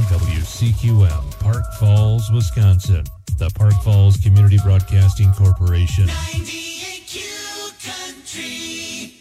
WCQM, Park Falls, Wisconsin. The Park Falls Community Broadcasting Corporation. 98Q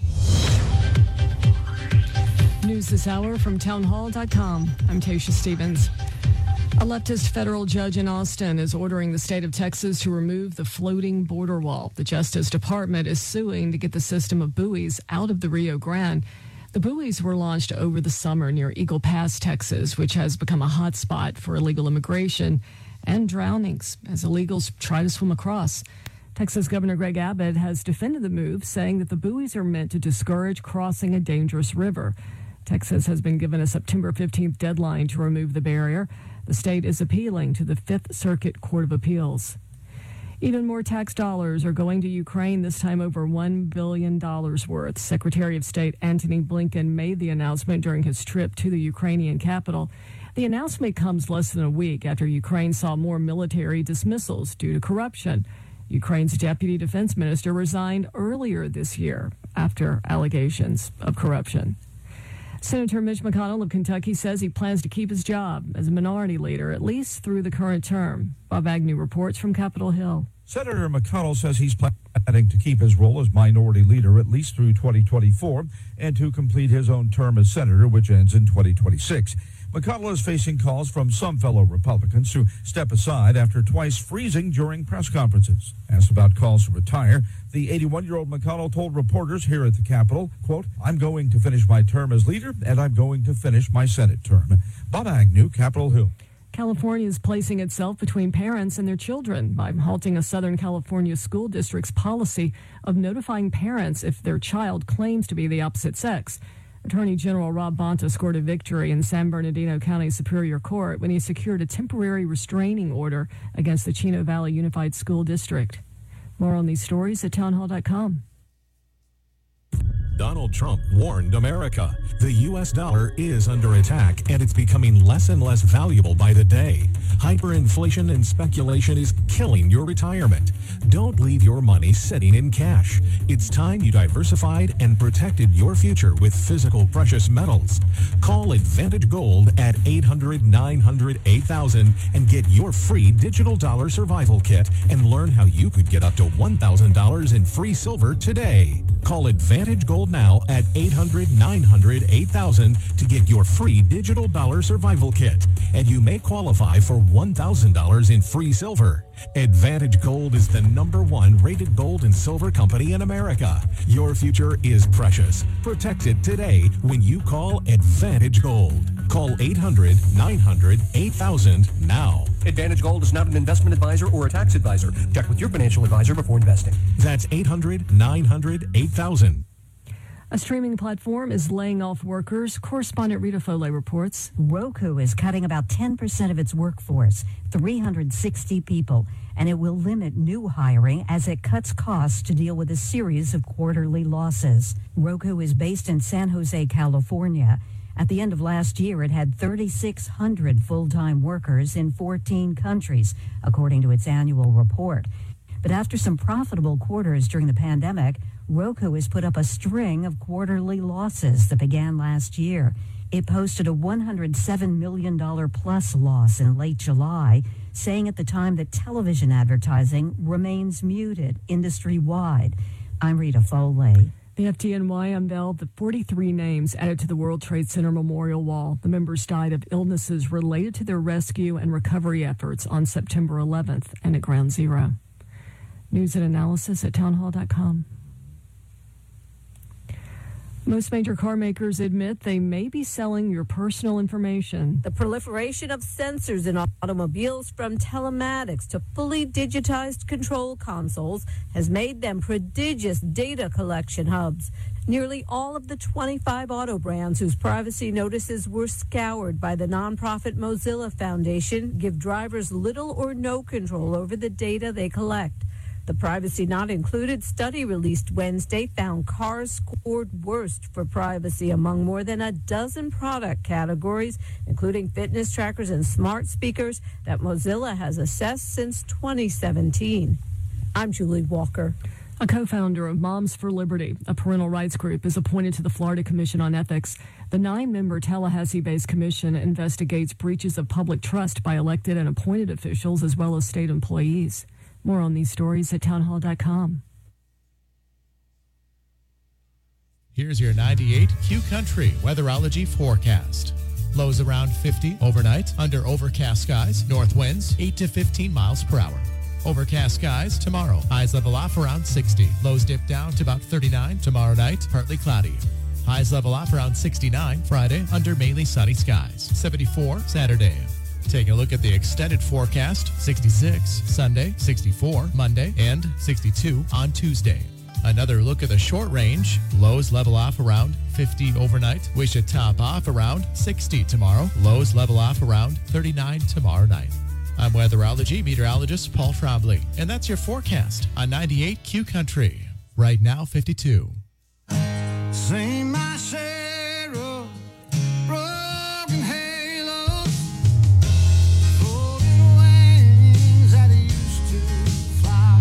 Country. News this hour from townhall.com. I'm Tasha Stevens. A leftist federal judge in Austin is ordering the state of Texas to remove the floating border wall. The Justice Department is suing to get the system of buoys out of the Rio Grande. The buoys were launched over the summer near Eagle Pass, Texas, which has become a hot spot for illegal immigration and drownings as illegals try to swim across. Texas Governor Greg Abbott has defended the move, saying that the buoys are meant to discourage crossing a dangerous river. Texas has been given a September 15th deadline to remove the barrier. The state is appealing to the Fifth Circuit Court of Appeals. Even more tax dollars are going to Ukraine, this time over $1 billion worth. Secretary of State Antony Blinken made the announcement during his trip to the Ukrainian capital. The announcement comes less than a week after Ukraine saw more military dismissals due to corruption. Ukraine's deputy defense minister resigned earlier this year after allegations of corruption. Senator Mitch McConnell of Kentucky says he plans to keep his job as a minority leader, at least through the current term. Bob Agnew reports from Capitol Hill. Senator McConnell says he's planning to keep his role as minority leader at least through 2024 and to complete his own term as senator, which ends in 2026. McConnell is facing calls from some fellow Republicans to step aside after twice freezing during press conferences. Asked about calls to retire, the 81-year-old McConnell told reporters here at the Capitol, quote, "I'm going to finish my term as leader, and I'm going to finish my Senate term." Bob Agnew, Capitol Hill. California is placing itself between parents and their children by halting a Southern California school district's policy of notifying parents if their child claims to be the opposite sex. Attorney General Rob Bonta scored a victory in San Bernardino County Superior Court when he secured a temporary restraining order against the Chino Valley Unified School District. More on these stories at townhall.com. Donald Trump warned America. The U.S. dollar is under attack, and it's becoming less and less valuable by the day. Hyperinflation and speculation is killing your retirement. Don't leave your money sitting in cash. It's time you diversified and protected your future with physical precious metals. Call Advantage Gold at 800-900-8000 and get your free digital dollar survival kit and learn how you could get up to $1,000 in free silver today. Call Advantage Gold now at 800-900-8000 to get your free digital dollar survival kit, and you may qualify for $1,000 in free silver. Advantage Gold is the #1 rated gold and silver company in America. Your future is precious. Protect it today when you call Advantage Gold. Call 800-900-8000 now. Advantage Gold is not an investment advisor or a tax advisor. Check with your financial advisor before investing. That's 800-900-8000. A streaming platform is laying off workers. Correspondent Rita Foley reports. Roku is cutting about 10% of its workforce, 360 people, and it will limit new hiring as it cuts costs to deal with a series of quarterly losses. Roku is based in San Jose, California. At the end of last year, it had 3,600 full-time workers in 14 countries, according to its annual report. But after some profitable quarters during the pandemic, Roku has put up a string of quarterly losses that began last year. It posted a $107 million plus loss in late July, saying at the time that television advertising remains muted industry-wide. I'm Rita Foley. The FDNY unveiled the 43 names added to the World Trade Center Memorial Wall. The members died of illnesses related to their rescue and recovery efforts on September 11th and at Ground Zero. News and analysis at townhall.com. Most major car makers admit they may be selling your personal information. The proliferation of sensors in automobiles, from telematics to fully digitized control consoles, has made them prodigious data collection hubs. Nearly all of the 25 auto brands whose privacy notices were scoured by the nonprofit Mozilla Foundation give drivers little or no control over the data they collect. The Privacy Not Included study released Wednesday found cars scored worst for privacy among more than a dozen product categories, including fitness trackers and smart speakers that Mozilla has assessed since 2017. I'm Julie Walker. A co-founder of Moms for Liberty, a parental rights group, is appointed to the Florida Commission on Ethics. The 9-member Tallahassee-based commission investigates breaches of public trust by elected and appointed officials as well as state employees. More on these stories at townhall.com. Here's your 98 Q Country weatherology forecast. Lows around 50 overnight under overcast skies. North winds 8 to 15 miles per hour. Overcast skies tomorrow. Highs level off around 60. Lows dip down to about 39 tomorrow night. Partly cloudy. Highs level off around 69 Friday under mainly sunny skies. 74 Saturday. Taking a look at the extended forecast. 66 Sunday, 64 Monday, and 62 on Tuesday. Another look at the short range. Lows level off around 50 overnight. We should top off around 60 tomorrow. Lows level off around 39 tomorrow night. I'm weatherology meteorologist Paul Trombley, and that's your forecast on 98 Q Country. Right now, 52. Sing my share of broken halos, folded wings that used to fly.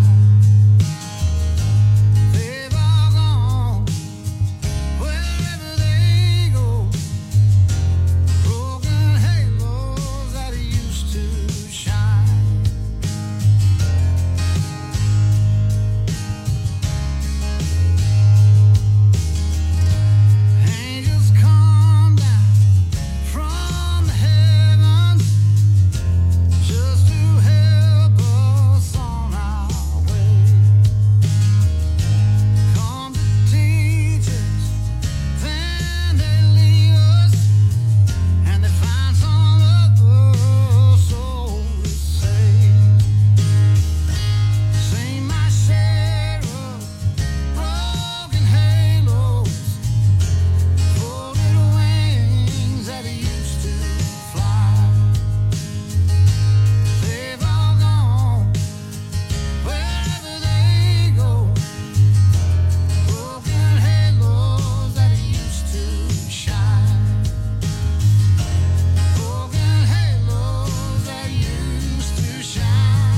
They've all gone wherever they go. Broken halos that used to shine. Angels come down from the heavens just to help us on our way. Come to teach us, then they leave us, and they find some other soul to save. Sing my share of broken halos, folded wings that used to fly. They've all gone wherever they go. Broken halos that used to shine. Broken halos that used to shine.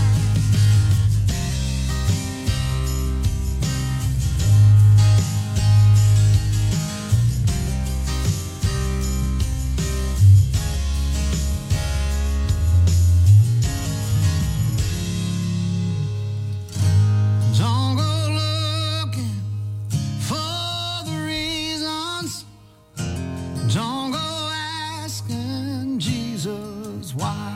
Don't go looking for the reasons. Don't go asking Jesus why.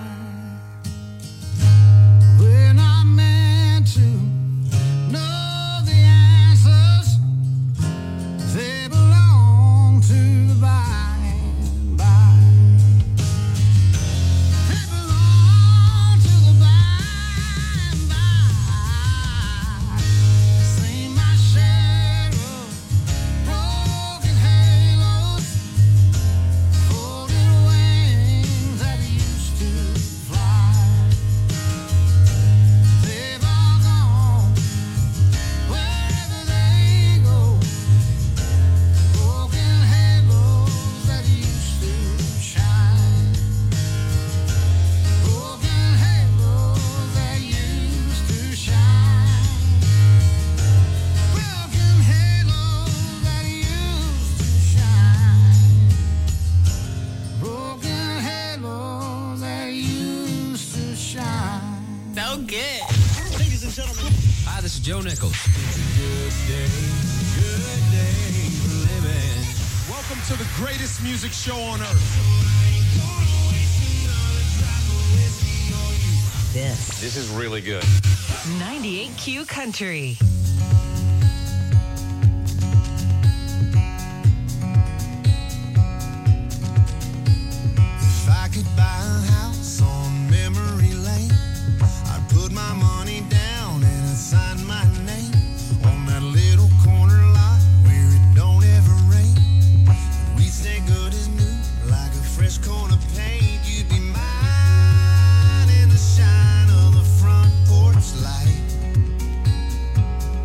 We're not meant to know the answers. They belong to the by and by. They belong to the by and by. Sing my share of broken halos, folded wings that used to fly. They've all gone wherever they go. Broken halos that used to shine. Broken halos that used to shine. Broken halos that used to shine. Broken halos that used to shine. So good. Ladies and gentlemen, Hi, this is Joe Nichols. good day living. Welcome to the greatest music show on earth. This is really good. 98 Q Country. If I could buy a house on memory lane, I'd put my money down and I'd sign my name on that little corner lot where it don't ever rain. And we stay good as new, like a fresh coat of paint. You'd be mine in the shine of the front porch light.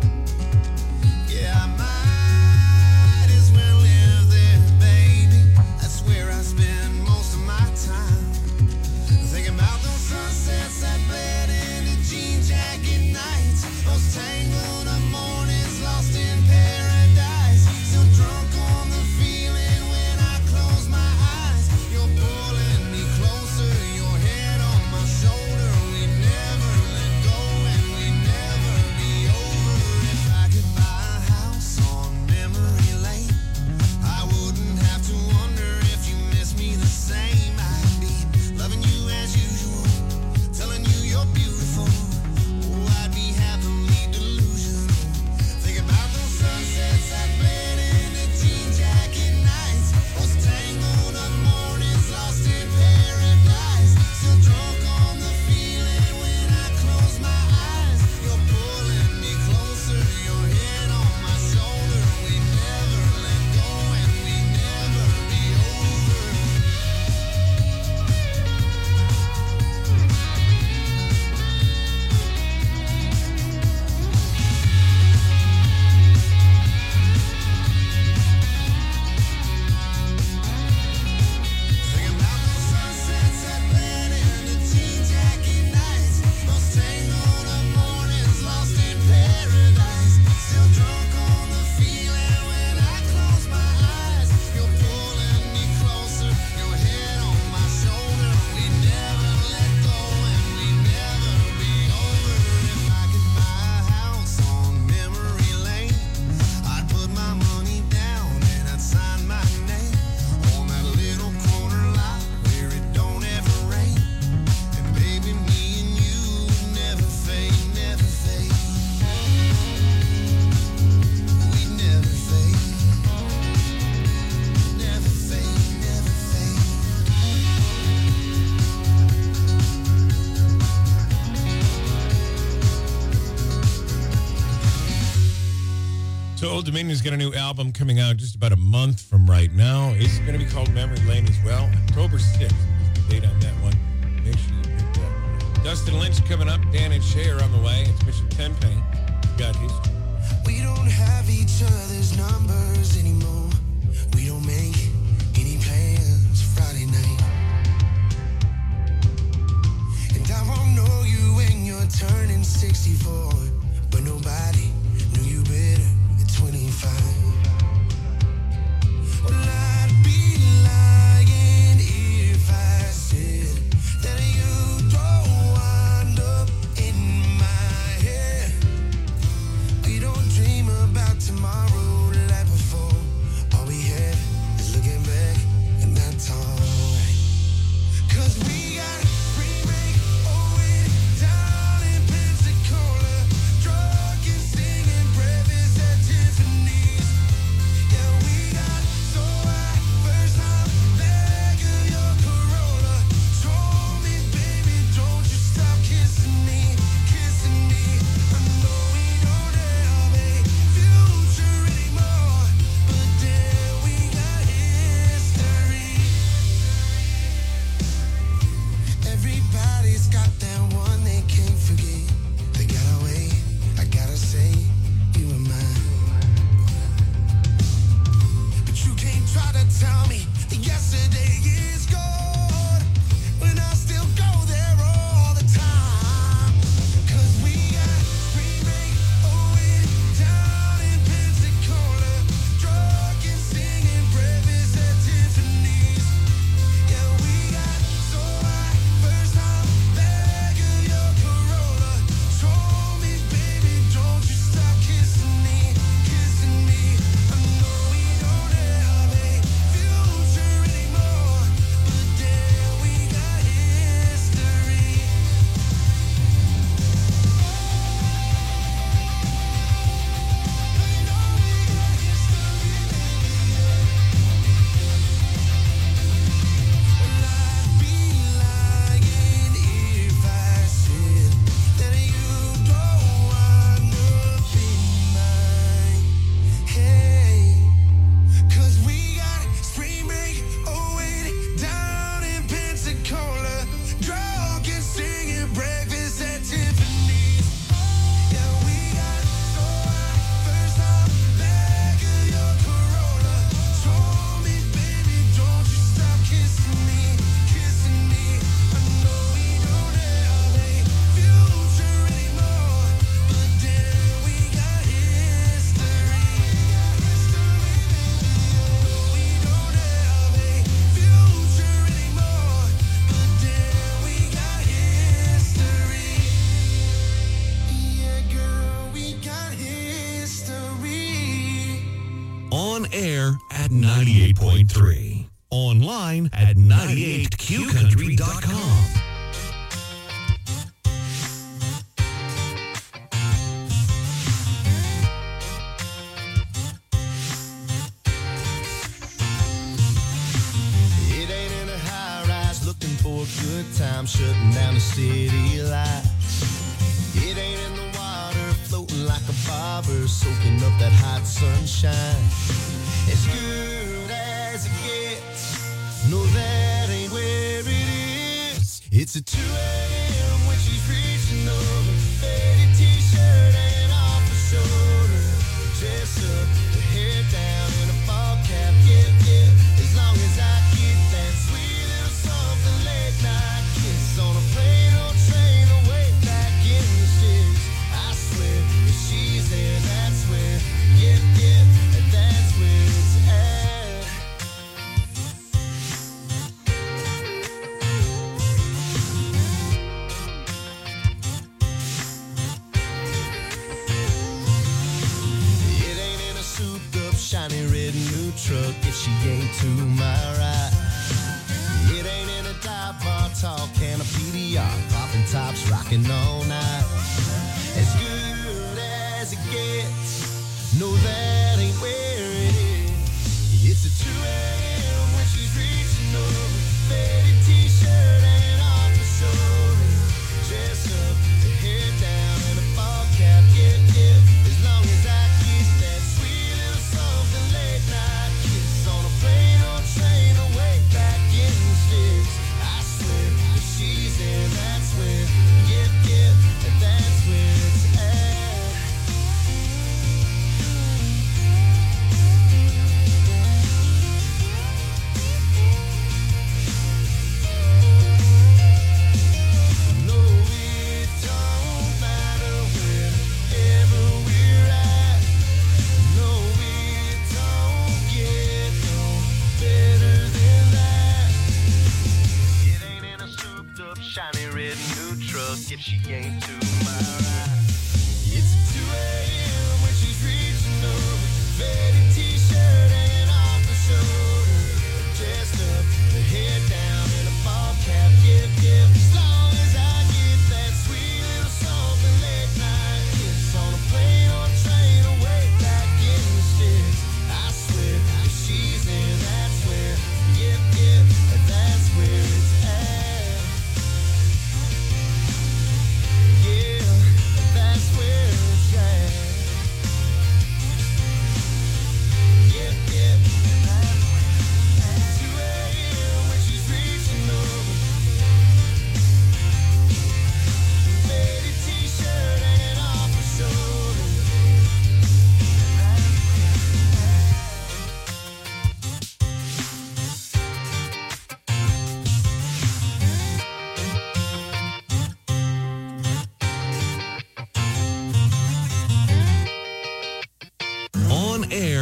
So Old Dominion's got a new album coming out just about a month from right now. It's going to be called Memory Lane as well. October 6th is the date on that one. Make sure you pick that. Dustin Lynch coming up. Dan and Shay are on the way. It's Mitchell Tenpenny. Got his. We don't have each other's numbers anymore. We don't make any plans Friday night. And I won't know you when you're turning 64. But nobody knew you better at 25. Well, I'd be lying if I said that you don't wind up in my head. We don't dream about tomorrow like before. All we have is looking back, and that's alright. 'Cause we got remake, Owen, down in Pensacola, drunk and singing breakfast at Tiffany's. Yeah, we got so high, first time back of your Corolla. Told me, baby, don't you stop kissing me, kissing me. I know we don't have a future anymore, but then we got history. Everybody's got that one they can't forget. They got away, I gotta say, you were mine. But you can't try to tell me that yesterday is gone, when I still go there all the time. 'Cause we got remake, Owen, down in Pensacola, drunk and singing breakfast at Tiffany's. Yeah, we got so high, first time back of your Corolla. Told me, baby, don't you stop kissing me, kissing me. I know we don't have a future anymore, but then we got history. I'd be lying if I said that you don't wind up in my head. 'Cause we got spring break, Owen, down in Pensacola, drunk and singing breakfast at Tiffany's. Yeah, we got so high, first time back of your Corolla. Told me, baby, don't you stop kissing me, kissing me. I know we don't have a future anymore, but then we got history. We don't have a future anymore, but then we got history. Yeah, girl, we got history. On air at 98.3. Online at 98qcountry.com. It ain't in a high rise looking for a good time, shutting down the city lights. It ain't in the water floating like a barber, soaking up that hot sunshine. As good as it gets, no, that ain't where it is. It's a 2 a.m. when she's reaching over, faded t-shirt and off her shoulder, dressed up, her hair down in a ball cap, yeah, yeah. As long as I get that sweet little something late night kiss on a plane or train away back in the cities, I swear if she's there, that's where, yeah, yeah, that's where it's at. It ain't in a souped-up, shiny red new truck if she ain't to my right. It ain't in a dive bar, tall can of PDR, popping tops, rocking all night. As good as it gets, no, that ain't where it is. It's a 2 a.m. when she's reaching over, faded t-shirt and off her shoulder, dressed up, her hair down in a ball cap, yeah, yeah. As long as I keep that sweet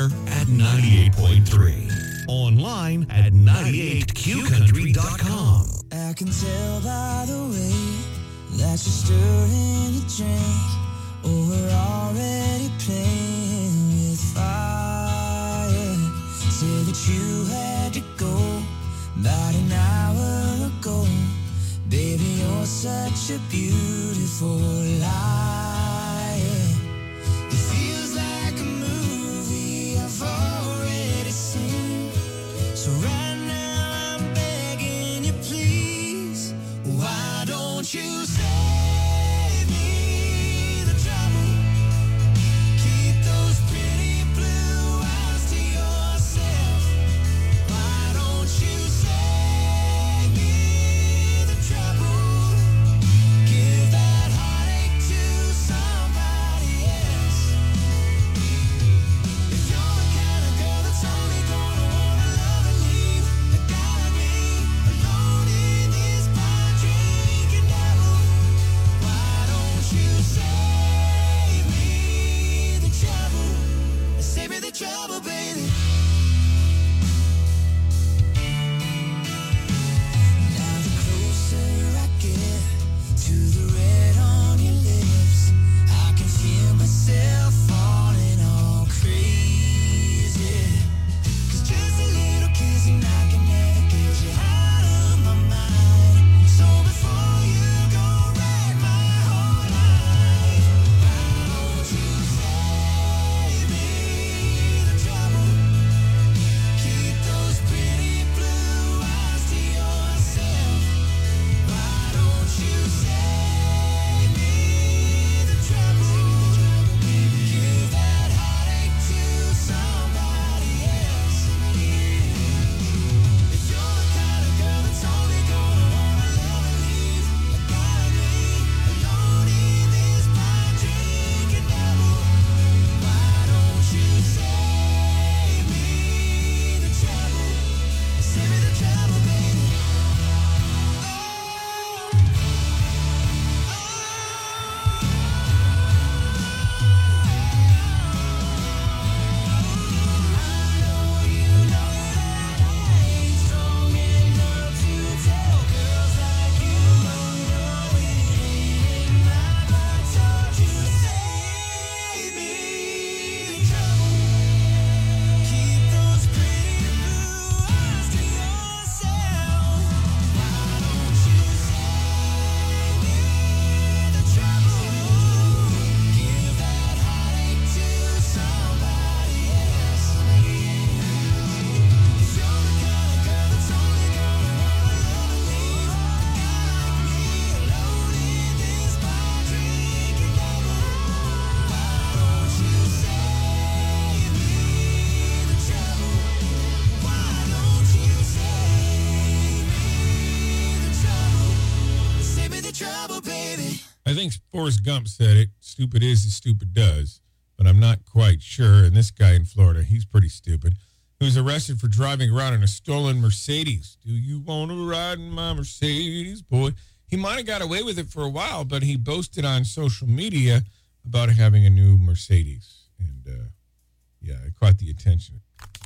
air at 98.3. Online at 98qcountry.com. I can tell by the way that you're stirring the drink. Oh, we're already playing with fire. Say that you had to go about an hour ago. Baby, you're such a beautiful lie. It feels like a movie I've already seen. So right now I'm begging you, please. Why don't you save me the trouble? Keep those pretty blue eyes to yourself. Why don't you save me the trouble? Give that heartache to somebody else. If you're the kind of girl that's only gonna wanna love and leave, like me, alone in this bar drinking devil, why don't you save me the trouble? Save me the trouble, baby. Now the closer I get to the red on your lips, I can feel myself falling all crazy. 'Cause just a little kiss and I can never get you out of my mind. So before you go wreck my whole life, why don't you save me the trouble? Keep those pretty blue eyes to yourself. Why don't you save me the trouble? Give that heartache to somebody else. If you're the kind of girl that's only gonna wanna love and leave, like me, alone in this bar drinking devil, why don't you save me the trouble? Save me the trouble, baby. I think Forrest Gump said it. Stupid is as stupid does. But I'm not quite sure. And this guy in Florida, he's pretty stupid. He was arrested for driving around in a stolen Mercedes. Do you want to ride in my Mercedes, boy? He might have got away with it for a while, but he boasted on social media about having a new Mercedes. And, yeah, it caught the attention.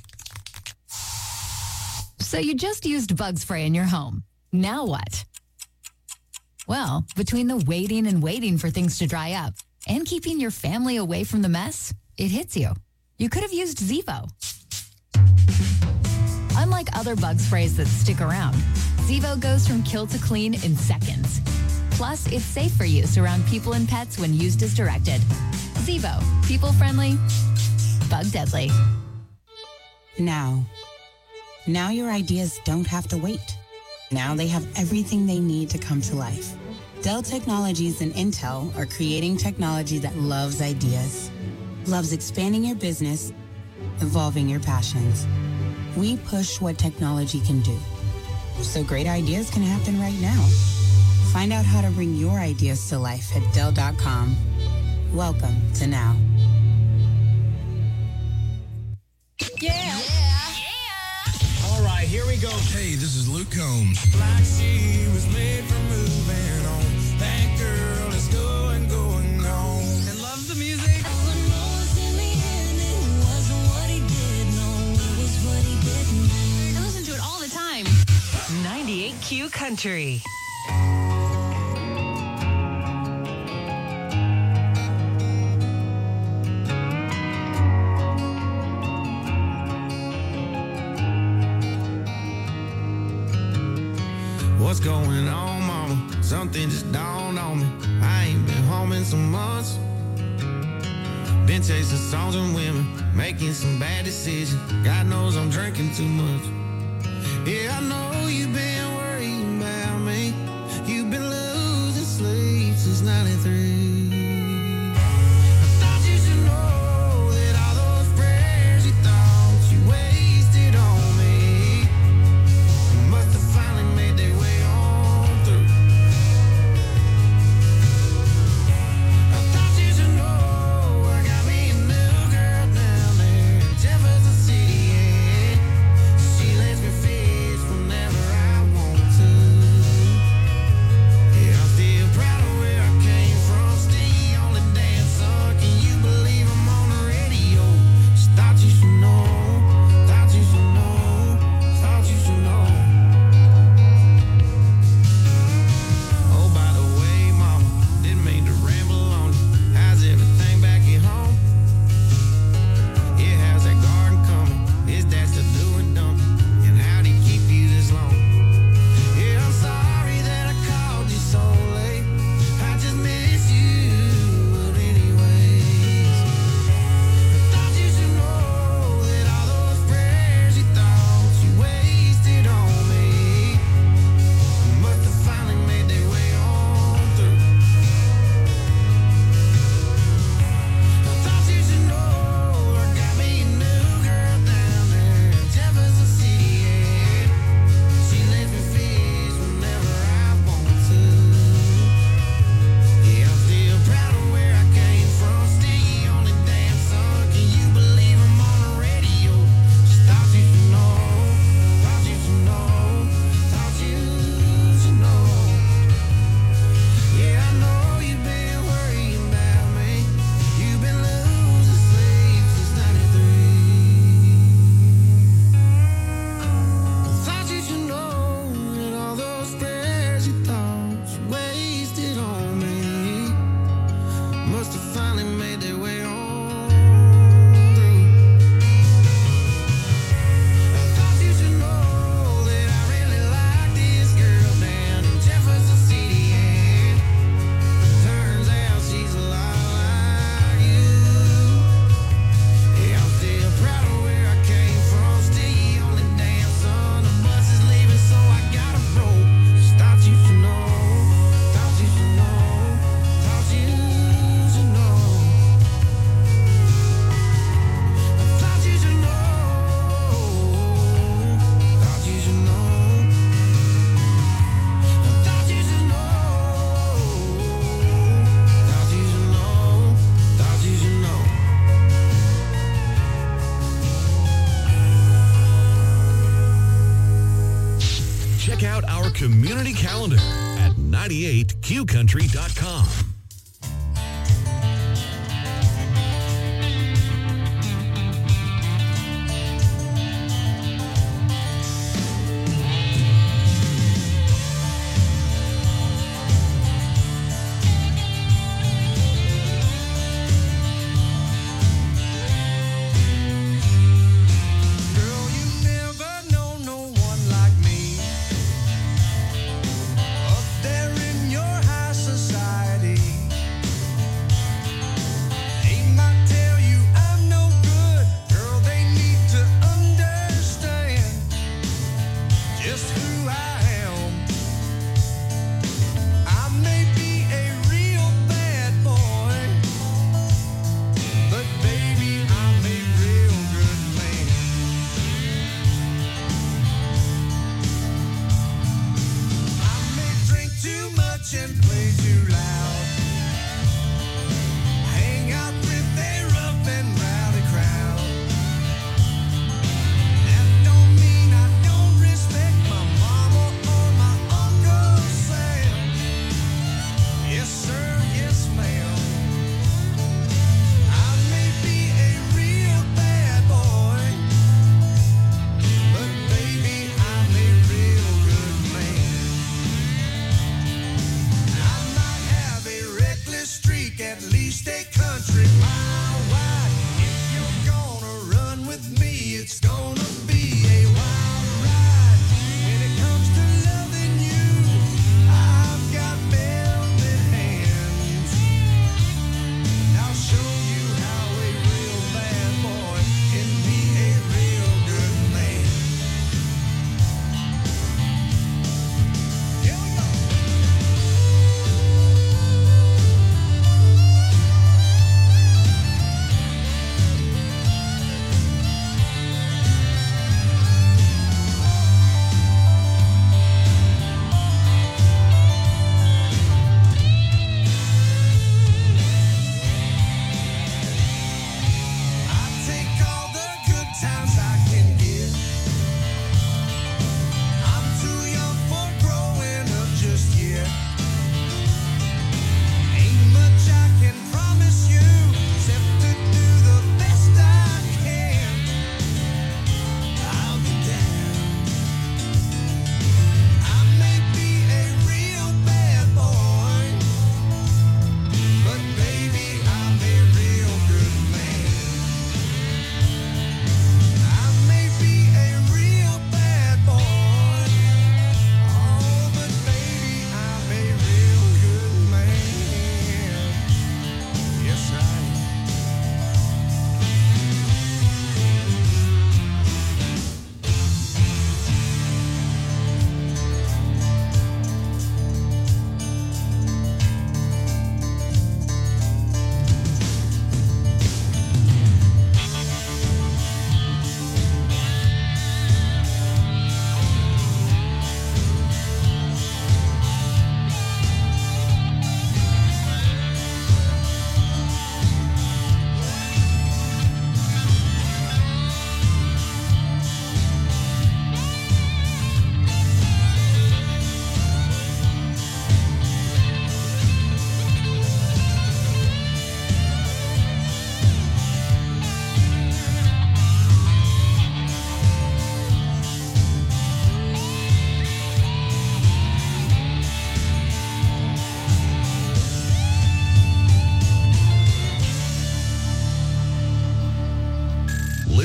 So you just used bug spray in your home. Now what? Well, between the waiting and waiting for things to dry up and keeping your family away from the mess, it hits you. You could have used Zevo. Unlike other bug sprays that stick around, Zevo goes from kill to clean in seconds. Plus, it's safe for use around people and pets when used as directed. Zevo, people-friendly, bug-deadly. Now your ideas don't have to wait. Now they have everything they need to come to life. Dell Technologies and Intel are creating technology that loves ideas, loves expanding your business, evolving your passions. We push what technology can do, so great ideas can happen right now. Find out how to bring your ideas to life at Dell.com. Welcome to Now. Yeah. All right, here we go. Hey, this is Luke Combs. Like she was made for moving on. That girl is going on. And love the music. All I know is in the end, it wasn't what he did. Q Country. What's going on, mama? Something just dawned on me. I ain't been home in some months. Been chasing songs and women, making some bad decisions. God knows I'm drinking too much. Yeah, I know you've been worrying about me. You've been losing sleep since 93. Community calendar at 98qcountry.com. There in your high society.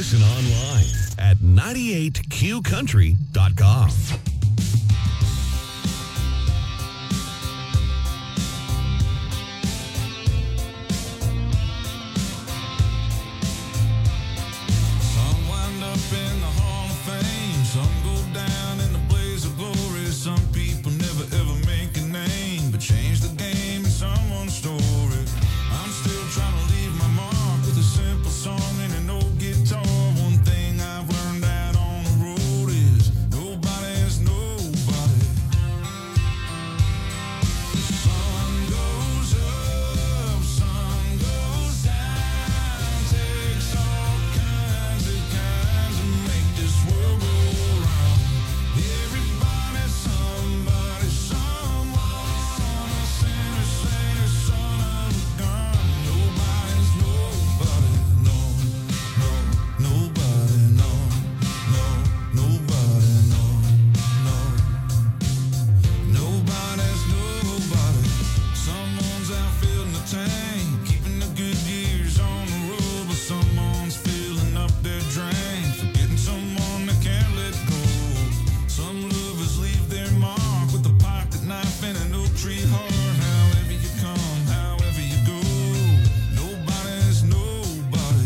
listen online at 98qcountry.com. Some wind up in the Hall of Fame, some go down in the blaze of glory. Some people never ever make a name, but change the game in someone's story. I'm still trying to leave my mark with a simple song and an old guitar. One thing I've learned out on the road is nobody is nobody. The sun goes up, sun goes down, takes all kinds to make this world go round. Everybody's somebody, someone, a sinner, saint, son of a gun. Nobody's nobody, no, nobody, no, nobody, no. Nobody's nobody. Someone's out filling the tank, keeping the good years on the road, but someone's filling up their drain, forgetting someone that can't let go. Some lovers leave their mark with a pocket knife and an oak tree heart. However you come, however you go, nobody's nobody.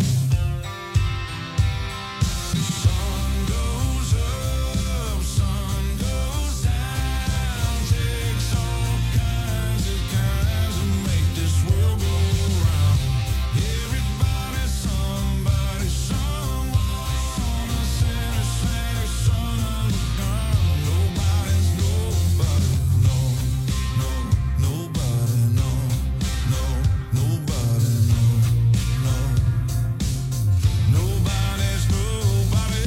The sun goes up, sun goes down, takes all kinds to make this world go round. Everybody's somebody, someone, a sinner, saint, son of a gun. Nobody's nobody, no, nobody, no, nobody, no. Nobody's nobody.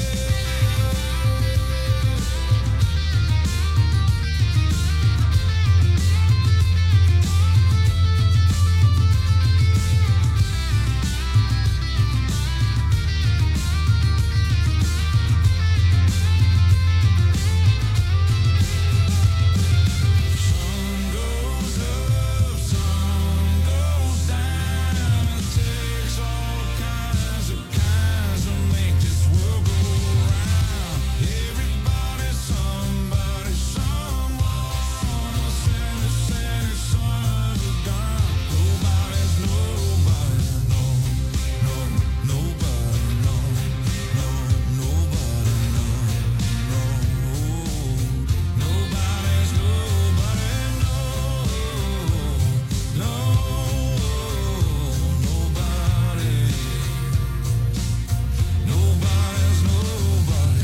Sun goes up, sun goes down, takes all kinds to make this world go round. Everybody's somebody, someone, a sinner, saint, son of a gun. Nobody's nobody, no, nobody, no, nobody, no, nobody's nobody, no, nobody, nobody's nobody.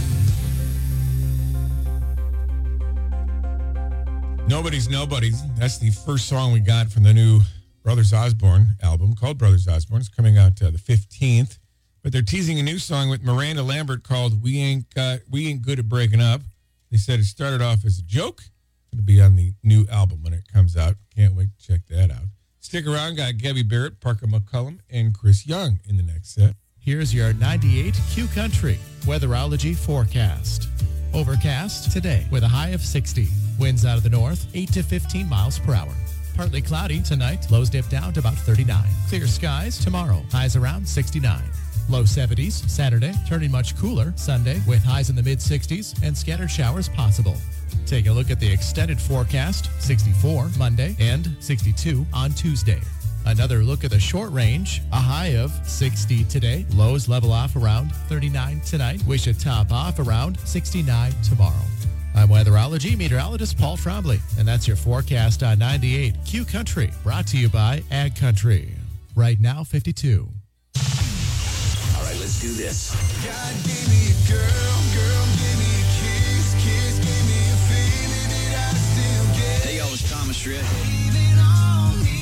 Nobody's Nobodies. That's the first song we got from the new Brothers Osborne album called Brothers Osborne. It's coming out the 15th. But they're teasing a new song with Miranda Lambert called We Ain't Good at Breaking Up. They said it started off as a joke. It's going to be on the new album when it comes out. Can't wait to check that out. Stick around. Got Gabby Barrett, Parker McCullum, and Chris Young in the next set. Here's your 98 Q Country weatherology forecast. Overcast today with a high of 60. Winds out of the north, 8 to 15 miles per hour. Partly cloudy tonight. Lows dip down to about 39. Clear skies tomorrow. Highs around 69. Low 70s Saturday. Turning much cooler Sunday with highs in the mid-60s and scattered showers possible. Take a look at the extended forecast. 64 Monday and 62 on Tuesday. Another look at the short range. A high of 60 today. Lows level off around 39 tonight. We should top off around 69 tomorrow. I'm weatherology meteorologist Paul Trombley, and that's your forecast on 98 Q Country, brought to you by Ag Country. Right now, 52. All right, let's do this. God gave me a girl, girl gave me a kiss, kiss gave me a feeling that I still get. Hey, y'all, it's Thomas Shred. Leaning on me.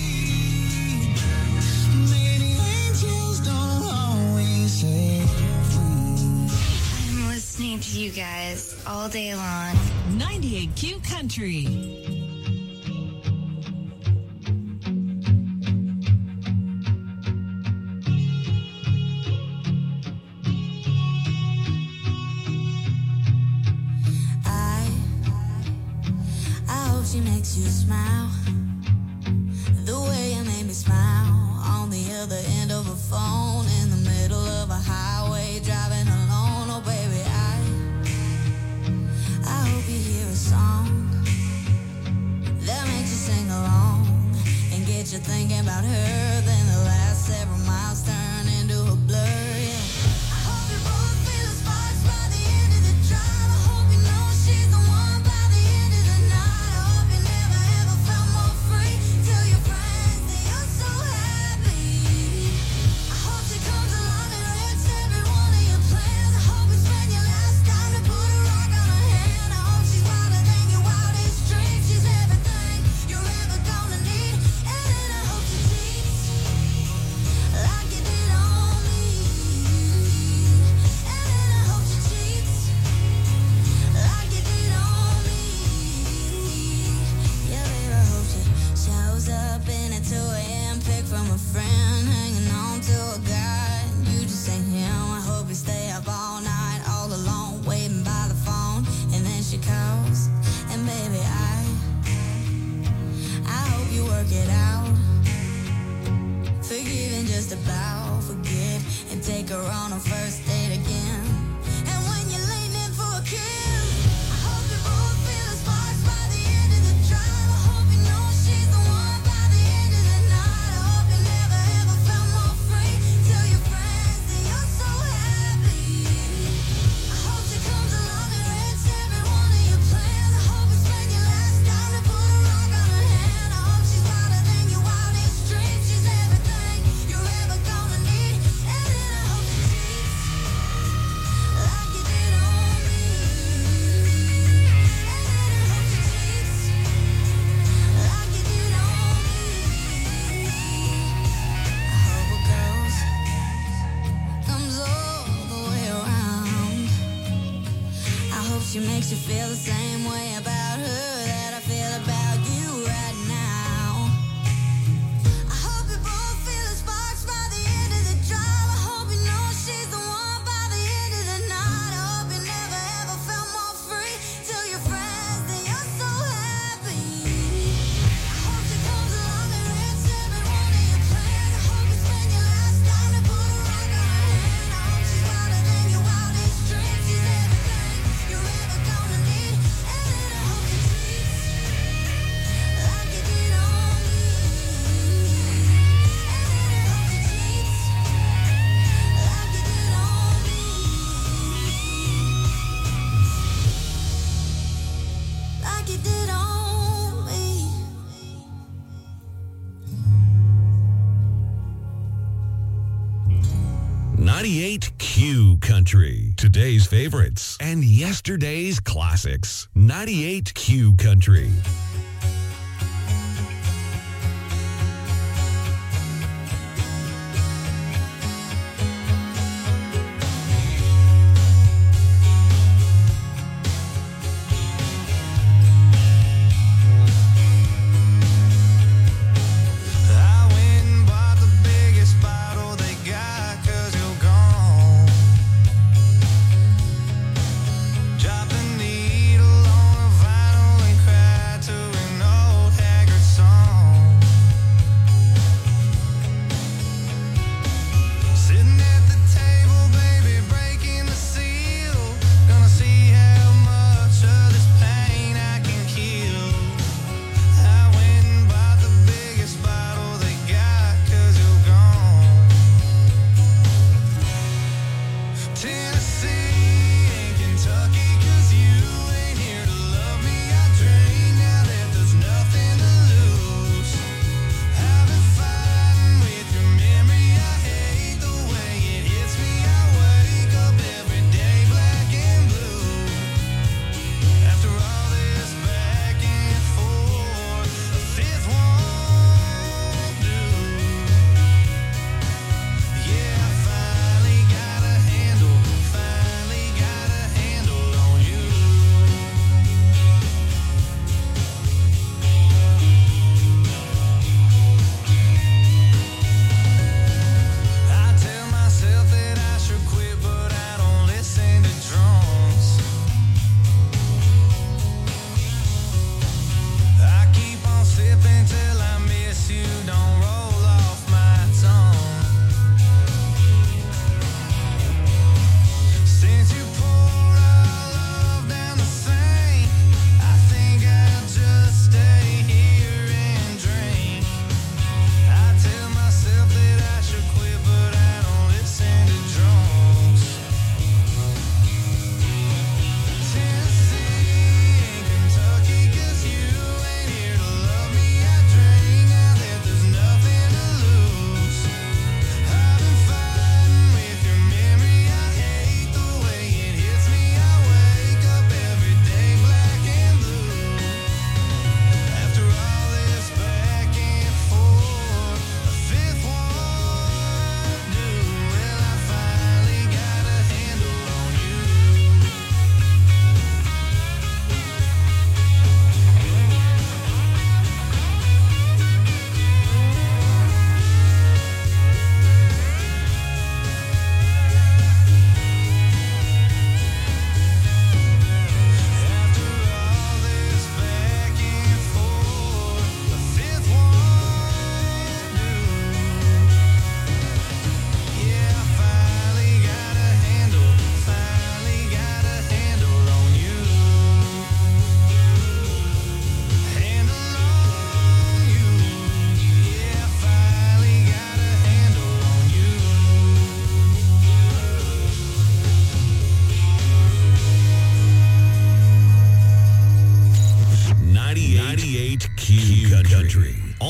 Many angels don't always say. I'm listening to you guys all day long. 98 Q Country. I hope she makes you smile the way you made me smile on the other end of a phone in the middle of a highway driving on a first date again. And when you're leaning for a kiss, I hope you both feel the sparks by the end of the drive. I hope you know she's the one by the end of the night. I hope you never ever felt more free. Tell your friends that you're so happy. I hope she comes along and wrecks every one of your plans. I hope it's when your last time to put a rock on her hand. I hope she's wilder than your wildest dreams. She's everything you're ever gonna need. And then I hope she cheats like you did on me. And then I hope she cheats like you did on me. I hope a girl's comes all the way around. I hope she makes you feel the same way about her that I feel about you right now. I hope you both feel the sparks by the end of the drive. I hope you know she's the one by the end of the night. I hope you never ever felt more free. Tell your friends that you're so happy. I hope she comes along and wrecks every one of your plans. I hope it's when your last time to put a rock on her hand. I hope she's wilder than your wildest dreams. She's everything you're ever gonna need. And then I hope she cheats like you did on me. And then I hope she cheats like you did on me. Like you did on me. 98 Q Country. Today's favorites and yesterday's classics. 98 Q Country. I went and bought the biggest bottle they got 'cause you're gone. Drop the needle on a vinyl and cry to an old haggard song. Sitting at the table, baby, breaking the seal. Gonna see how much of this pain I can kill. I went and bought the biggest bottle they got 'cause you're gone. Tennessee and Kentucky 'cause you ain't here to love me. I drink now that there's nothing to lose. I've been fighting with your memory. I hate the way it hits me. I wake up every day black and blue. After all this back and forth, a fifth won't do. Yeah, I finally got a handle, finally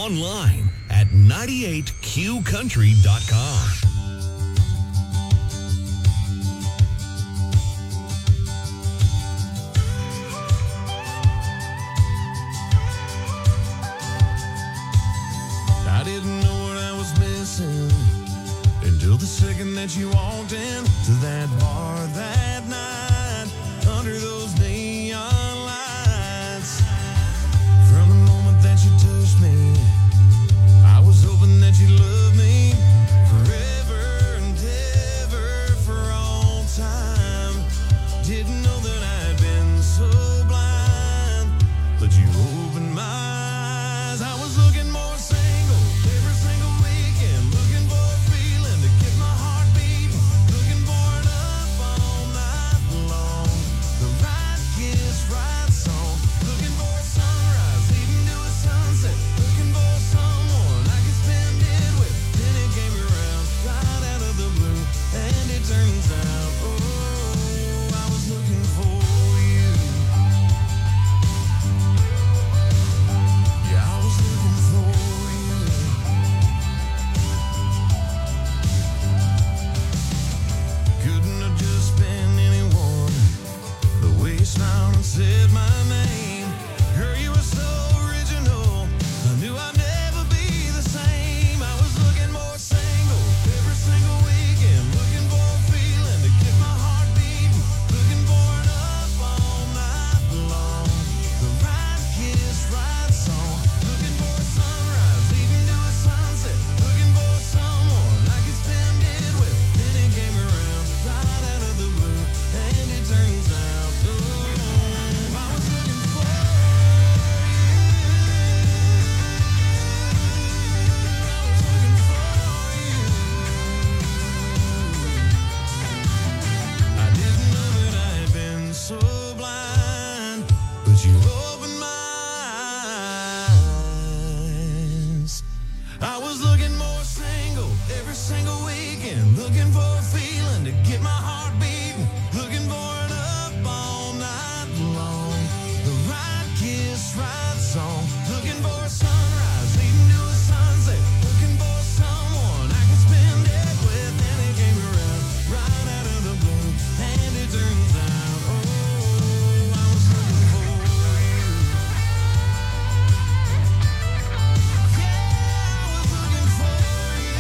online at 98qcountry.com. I didn't know what I was missing until the second that you walked in to that bar that night under those neon lights. From the moment that you touched me, I was hoping that you loved me forever and ever for all time. Didn't know that I'd been so blind, but you opened my eyes. I was looking more single every single weekend, looking for a feeling to get my heart beating, looking for it up all night long. The right kiss, right song, looking for a sunrise, leading to a sunset, looking for someone I could spend it with. Then it came around right out of the blue, and it turns out, oh, I was looking for you. Yeah, I was looking for you. Couldn't have just been anyone. The way you smiled and said my name, girl, you were so original. I knew I'd never be the same. I was looking more single every single weekend, looking for a feeling to get my heart beating, looking for it up all night long. The right kiss, right song, looking for a sunrise, leading to a sunset, looking for someone I could spend it with. Then it came around right out of the blue, and it turns out, oh, I was looking for you. I was looking for you. I didn't know that I'd been so blind, but you opened my eyes. I was looking more single every single weekend, looking for a feeling to get my heart beating, looking for it up all night long. The right kiss, right song, looking for a sunrise, leading to a sunset, looking for someone I can spend it with. Then it came around right out of the blue, and it turns out, oh, I was looking for you. Yeah, I was looking for you.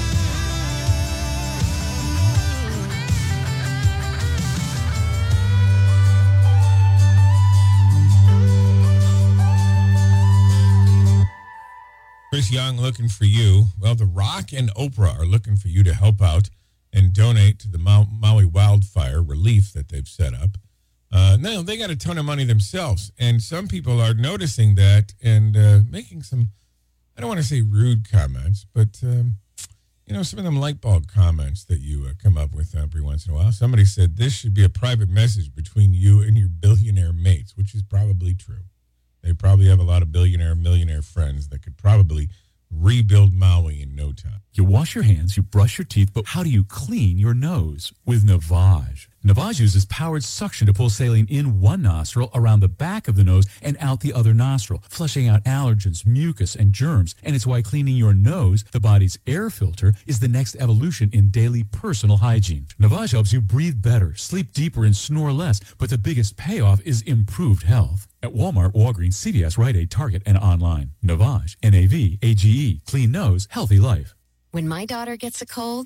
Chris Young looking for you. Well, The Rock and Oprah are looking for you to help out and donate to the Maui wildfire relief that they've set up. No, they got a ton of money themselves, and some people are noticing that and making some, I don't want to say rude comments, but, some of them light bulb comments that you come up with every once in a while. Somebody said this should be a private message between you and your billionaire mates, which is probably true. They probably have a lot of millionaire friends that could probably rebuild Maui in no time. You wash your hands, you brush your teeth, but how do you clean your nose? With Navage. Navage uses powered suction to pull saline in one nostril, around the back of the nose, and out the other nostril, flushing out allergens, mucus, and germs. And it's why cleaning your nose, the body's air filter, is the next evolution in daily personal hygiene. Navage helps you breathe better, sleep deeper, and snore less, but the biggest payoff is improved health. At Walmart, Walgreens, CVS, Rite Aid, Target, and online. Navage, N-A-V-A-G-E. Clean nose, healthy life. When my daughter gets a cold,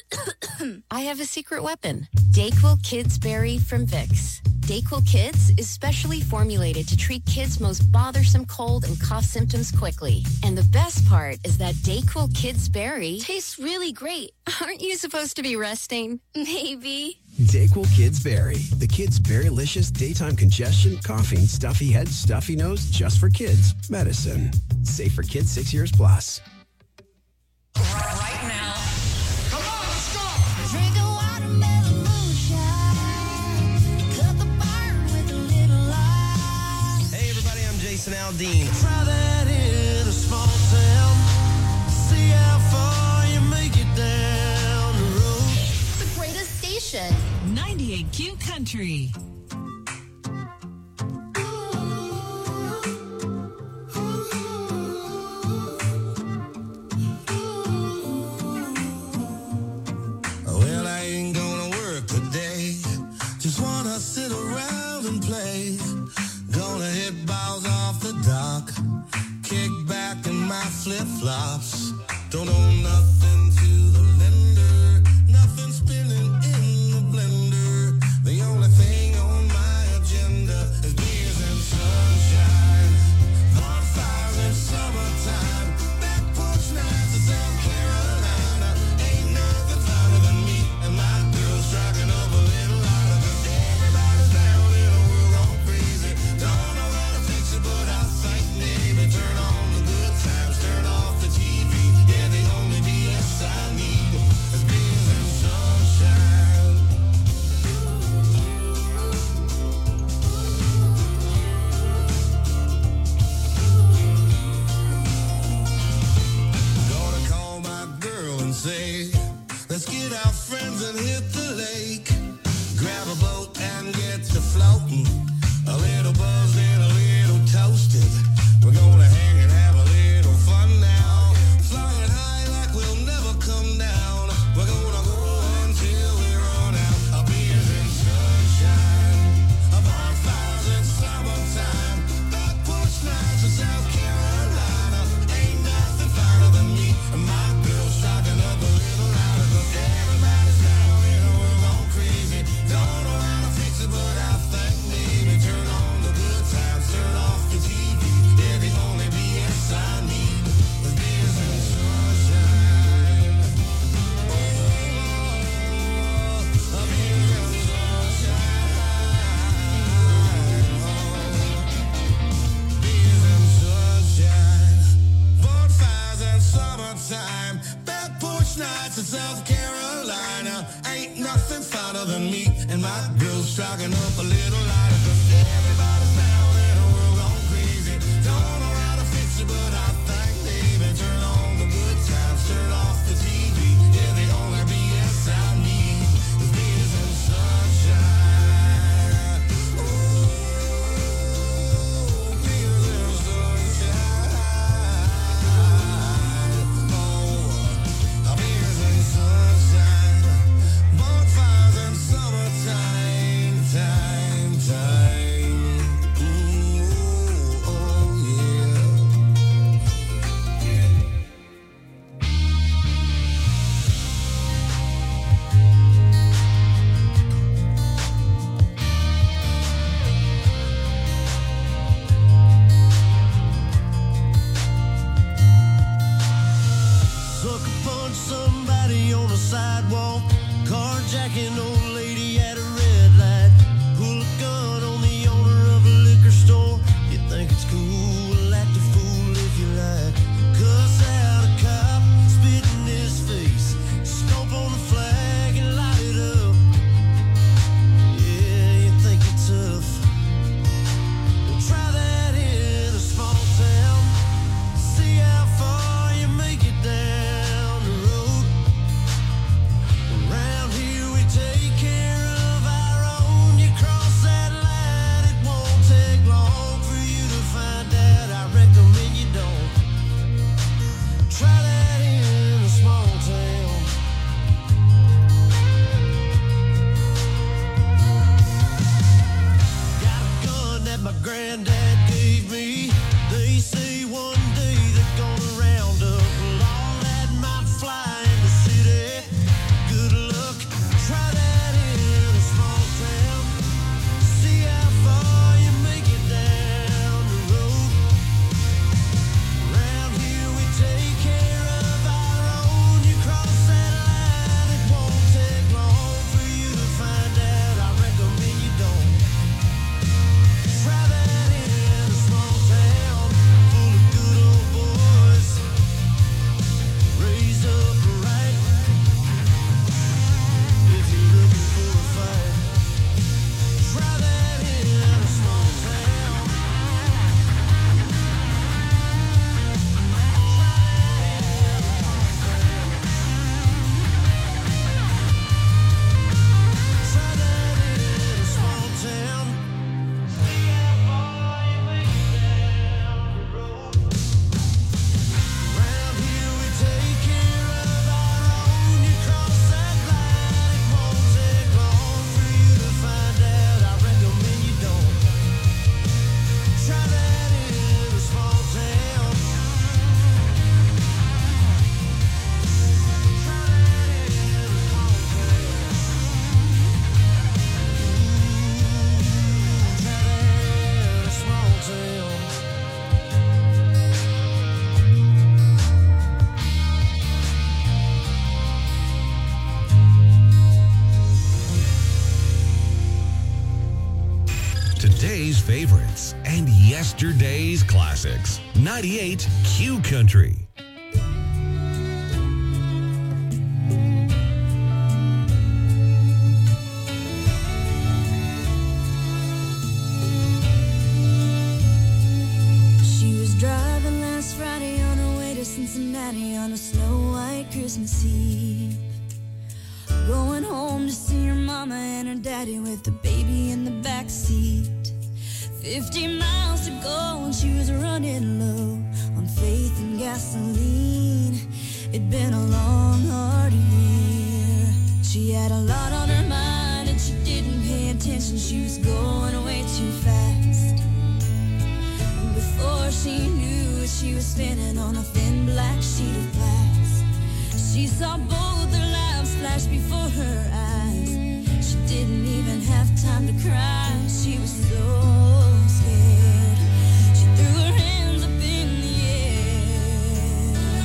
I have a secret weapon. DayQuil Kids Berry from Vicks. DayQuil Kids is specially formulated to treat kids' most bothersome cold and cough symptoms quickly. And the best part is that DayQuil Kids Berry tastes really great. Aren't you supposed to be resting? Maybe. DayQuil Kids Berry. The kids' berry-licious daytime congestion, coughing, stuffy head, stuffy nose, just for kids. Medicine. Safe for kids 6 years plus. Right now. Come on, let's go. Drink a watermelon moonshine. Cut the burn with a little lime. Hey, everybody, I'm Jason Aldean. Try that in a small town. See how far you make it down the road. The greatest station. 98Q Country. And my girl's striking up a little lighter, 'cause everybody's down and the world gone crazy. Don't know how to fix it, but I think maybe turn on the good times, turn off the TV. Yeah, the only BS I need is beers and sunshine. Ooh, beers and sunshine. Oh, beers and sunshine. Bonfires and summertime, time. Ooh, oh yeah. Sucker punch somebody on the sidewalk, carjacking old lady at a red light, pull a gun on the owner of a liquor store. You think it's cool, act a fool if you like, cuss out a cop, spit in his face, stomp on the flag and light it up. Yeah, you think you're tough, well try that in a small town, see how far you make it down the road. Around here we take care of our own. You cross that line, it won't take long for you to find out. I recommend you don't try that in a small town. Got a gun that my granddad gave me. They say one day they're gonna round up all that might fly in the city. Good luck, try that in a small town. See how far you make it down the road. Around here we take care of our own. You cross that line, it won't take long for you to find out. I recommend you don't try that in a small town full of good old boys raised up right. If you're looking for a fight, try that in a small town. Try that in a small town. See how far you make it down the road. Around here we take care of our own. You cross that line, it won't take long for you to find out. I recommend you don't try that in a small town. Try that in a small town. Try that in a small town. Today's favorites and yesterday's classics. 98 Q Country. She was driving last Friday on her way to Cincinnati on a snow-white Christmas Eve. Going home to see her mama and her daddy with the baby in the back seat. 50 miles to go and she was running low on faith and gasoline. It'd been a long, hard year. She had a lot on her mind and she didn't pay attention. She was going way too fast. And before she knew it, she was spinning on a thin black sheet of glass. She saw both their lives flash before her eyes. She didn't even have time to cry. She was so scared. She threw her hands up in the air.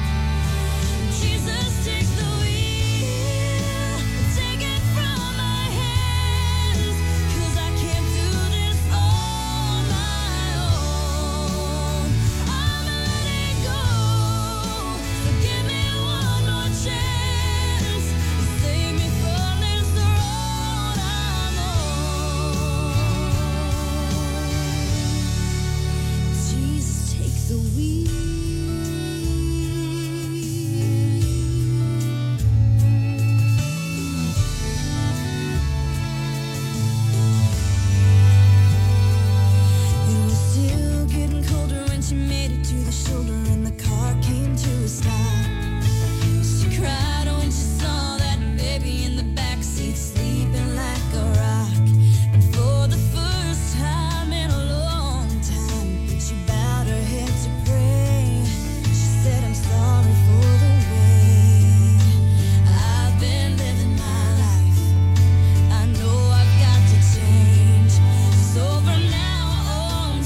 Jesus, take the wheel. Take it from my hands. 'Cause I can't do this on my own. I'm letting go. So give me one more chance. Save me from to the shoulder and the car came to a stop. She cried when she saw that baby in the backseat sleeping like a rock. And for the first time in a long time, she bowed her head to pray. She said, I'm sorry for the way I've been living my life. I know I've got to change. So from now on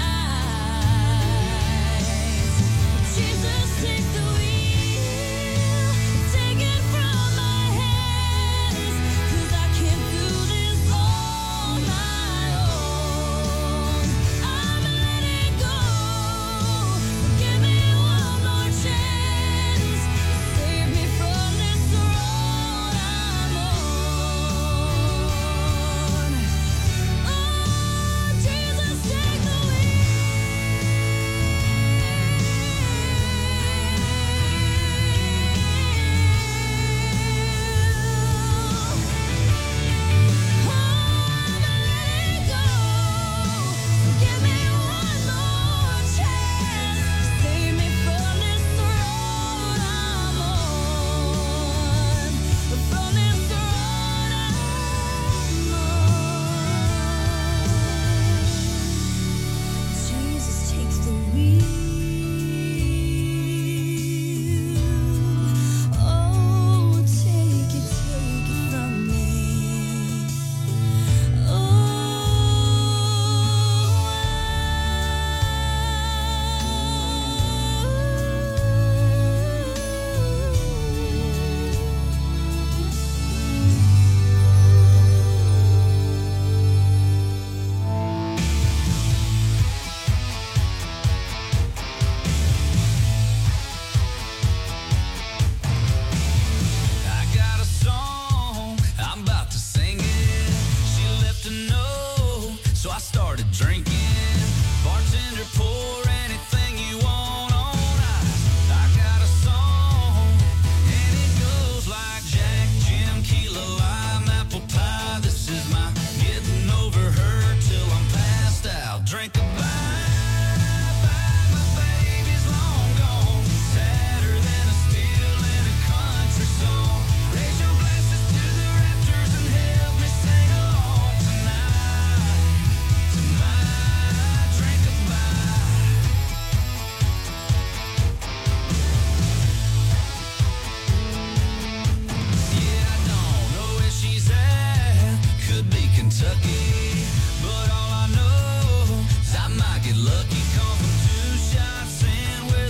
tonight, Jesus, take the wheel, take it from my hands, 'cause I can't do this on my own. I'm letting go. Give me one more chance. Save me from this road I'm on. Oh, Jesus, take the Give me one more chance. Save me from this road I'm on. From this road I'm on. Jesus, take the wheel. Oh, take it from me. I got a song, I'm about to sing it. She left a note, so I started drinking. Bartender, pour anything you want on ice. I got a song, and it goes like Jack, Jim, key lime, apple pie. This is my getting over her till I'm passed out. Drink a bye, my baby's long gone. Sadder than a steel in a country song. Raise your glasses to the rafters and help me sing along tonight. Drink a bye. Yeah, I don't know where she's at. Could be Kentucky.